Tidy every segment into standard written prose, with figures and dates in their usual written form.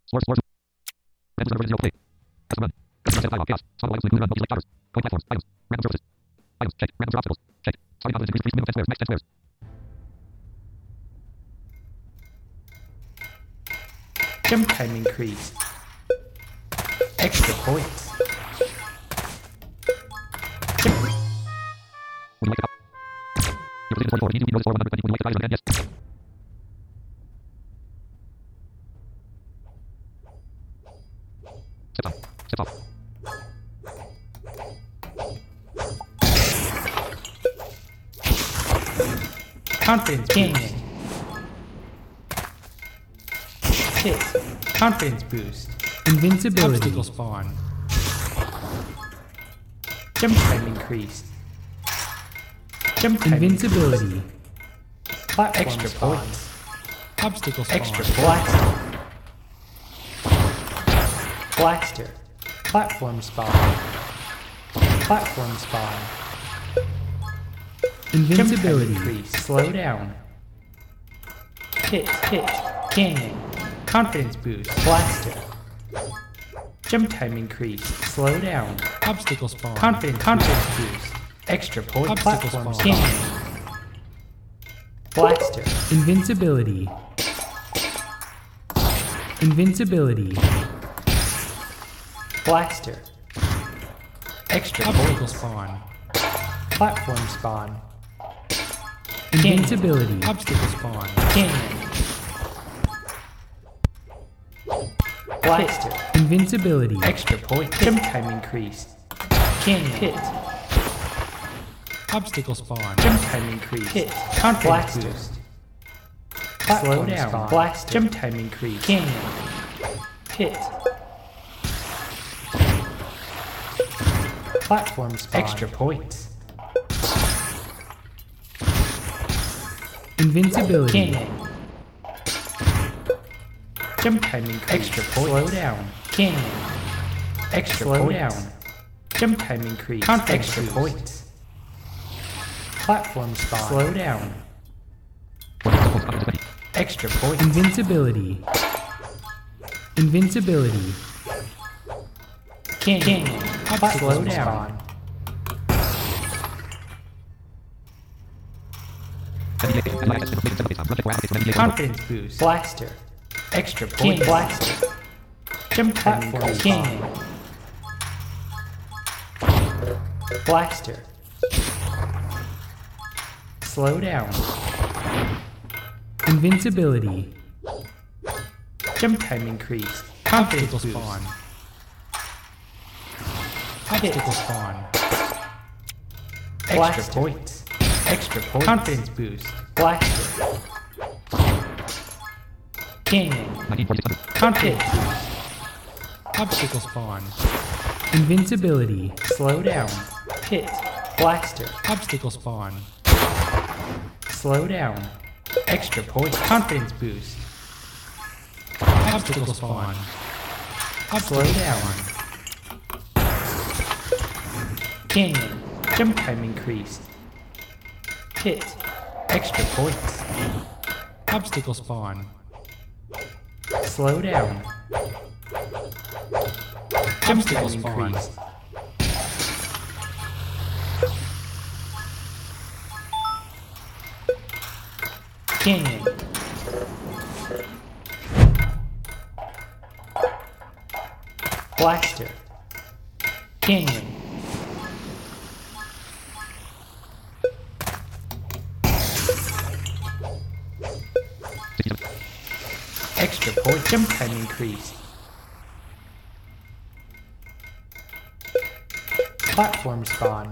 Jump time increased. Extra points. Confidence gaining. Hit. Confidence boost. Invincibility. Obstacle spawn. Jump time increased. Jump time Invincibility. Platform extra spawn. Points. Obstacle spawn. Extra blaster. Blaster. Platform spawn. Platform spawn. Invincibility. Jump time increase. Slow down. Hit. Canyon. Confidence boost. Blaster. Jump time increase. Slow down. Obstacle spawn. Confidence boost. Extra point. Obstacle Platform spawn. canyon. Blaster. Invincibility. Invincibility. Blaster. Extra Obstacle points. spawn. Platform spawn. Invincibility. Obstacle spawn. Canyon. Blaster. Invincibility. Extra point. Jump time increased. Canyon. Hit. Obstacle spawn. Jump time increased. Hit. Confidence boost. Slow down. Spawn. Blaster. Jump time increased. Canyon. Hit. Platform spawn. Extra points. Invincibility. Canyon. Jump time increase. Extra points. Slow down. Canyon. Extra slow points. Down. Jump time increase. Extra points. Platform spawn. Slow down. Extra points. Invincibility. Invincibility. Canyon. Slow down. Confidence boost. Blaster. Extra point. Blaster. Jump platform. Canyon. Blaster. Slow down. Invincibility. Jump time increase. Confidence boost. Spawn. Obstacle spawn. Extra points. Extra points. Confidence boost. Blaster. Canyon. Confidence boost. Obstacle spawn. Invincibility. Slow down. Hit. Blaster. Obstacle spawn. Slow down. Extra points. Confidence boost. Obstacle spawn. Slow down. Canyon. Jump time increased. Hit. Extra points. Obstacle spawn. Slow down. Jump time Obstacle spawn. increased. Canyon. Blaster. Canyon. Extra point. Jump time increased. Platform spawn.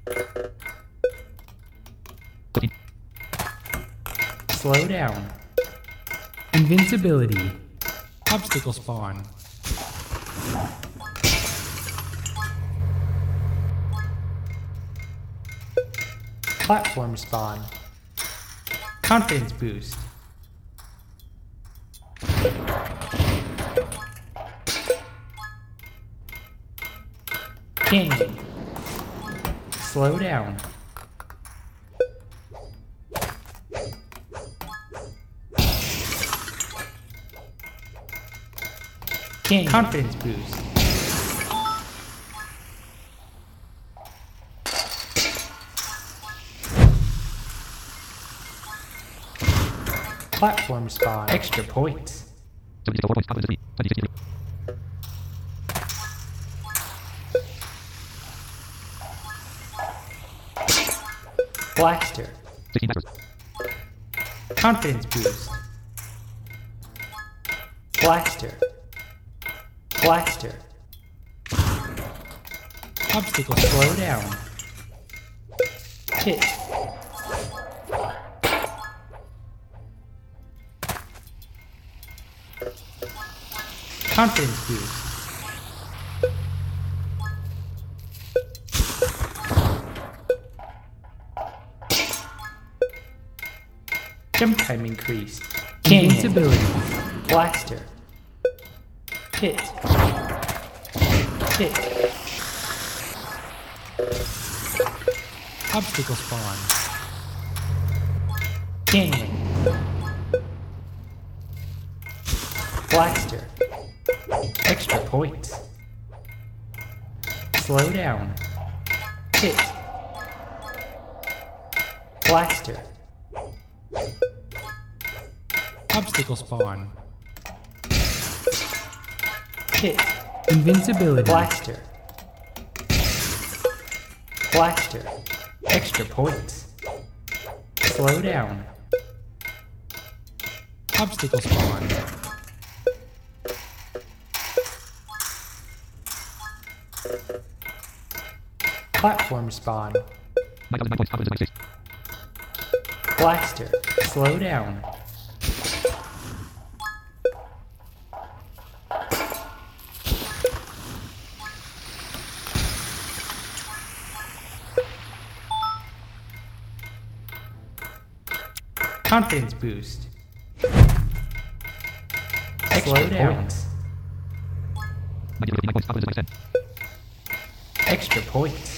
Slow down. Invincibility. Obstacle spawn. Platform spawn. Confidence boost. Canyon. Slow down. Canyon. Confidence boost. Platform spawn. Extra points. Blaster. Confidence boost. Blaster. Blaster. Obstacle Slow down. Hit. Confidence boost. Jump time increased. Canyon. Invincibility. Blaster. Hit. Hit. Obstacle spawn. Canyon. Blaster. Extra points. Slow down. Hit. Blaster. Obstacle spawn. Hit. Invincibility. Blaster. Blaster. Extra points. Slow down. Obstacle spawn. Platform spawn. Blaster. Slow down. Confidence boost. Slow down. Extra points.